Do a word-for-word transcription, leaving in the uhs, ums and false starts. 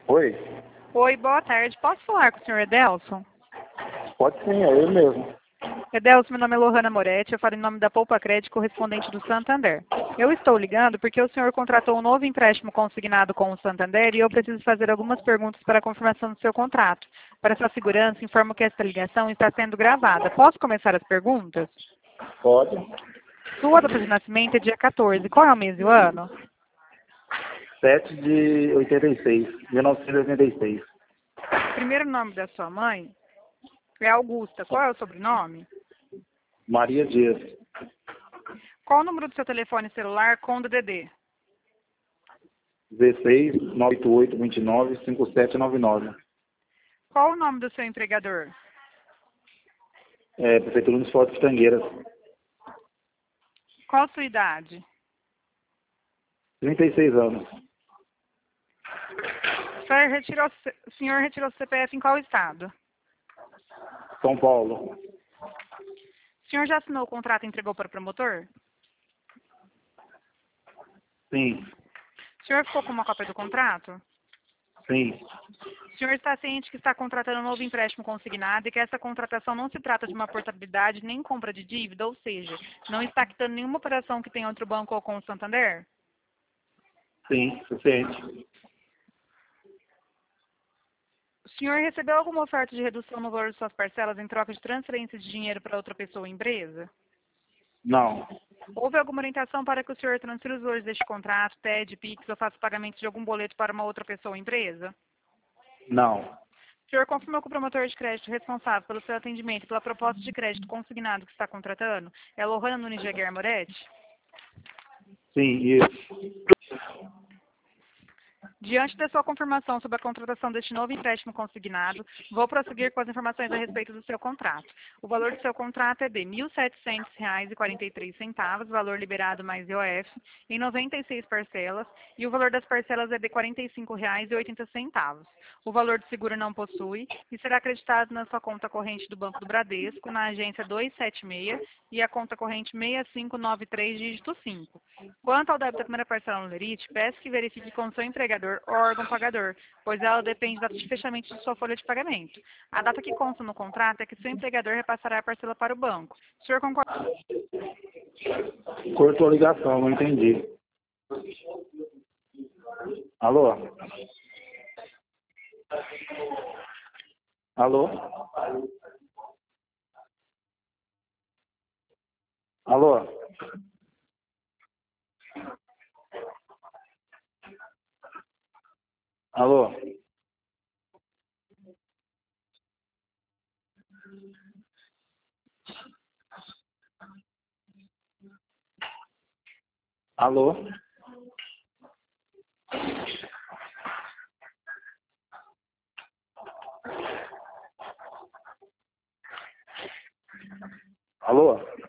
Oi? Oi, boa tarde. Posso falar com o senhor Edelson? Pode sim, é eu mesmo. Edelson, meu nome é Lohana Moretti, eu falo em nome da Poupa Crédito, correspondente do Santander. Eu estou ligando porque o senhor contratou um novo empréstimo consignado com o Santander e eu preciso fazer algumas perguntas para a confirmação do seu contrato. Para sua segurança, informo que esta ligação está sendo gravada. Posso começar as perguntas? Pode. Sua data de nascimento é dia quatorze. Qual é o mês e o ano? sete de oitenta e seis, mil novecentos e oitenta e seis. O primeiro nome da sua mãe é Augusta. Qual é o sobrenome? Maria Dias. Qual o número do seu telefone celular com o D D D? dezesseis, nove oito oito, vinte e nove, cinquenta e sete noventa e nove. Qual o nome do seu empregador? É, Prefeitura Municipal de Pitangueiras. Qual a sua idade? trinta e seis anos. O senhor retirou, o senhor retirou o C P F em qual estado? São Paulo. O senhor já assinou o contrato e entregou para o promotor? Sim. O senhor ficou com uma cópia do contrato? Sim. O senhor está ciente que está contratando um novo empréstimo consignado e que essa contratação não se trata de uma portabilidade nem compra de dívida, ou seja, não está quitando nenhuma operação que tenha outro banco ou com o Santander? Sim, suficiente. O senhor recebeu alguma oferta de redução no valor de suas parcelas em troca de transferência de dinheiro para outra pessoa ou empresa? Não. Houve alguma orientação para que o senhor transfira os valores deste contrato, T E D, Pix ou faça pagamento de algum boleto para uma outra pessoa ou empresa? Não. O senhor confirmou que o promotor de crédito responsável pelo seu atendimento e pela proposta de crédito consignado que está contratando é Lohana Nunes Jaguar Moretti? Sim, isso. Diante da sua confirmação sobre a contratação deste novo empréstimo consignado, vou prosseguir com as informações a respeito do seu contrato. O valor do seu contrato é de mil setecentos reais e quarenta e três centavos, valor liberado mais I O F, em noventa e seis parcelas, e o valor das parcelas é de quarenta e cinco reais e oitenta centavos. O valor do seguro não possui e será acreditado na sua conta corrente do Banco do Bradesco, na agência duzentos e setenta e seis e a conta corrente seis cinco nove três, dígito cinco. Quanto ao débito da primeira parcela no Lerite, peço que verifique com o seu empregador ou órgão pagador, pois ela depende da data de fechamento de sua folha de pagamento. A data que consta no contrato é que seu empregador repassará a parcela para o banco. O senhor concorda? Cortou a ligação, não entendi. Alô? Alô? Alô? Alô? Alô? Alô?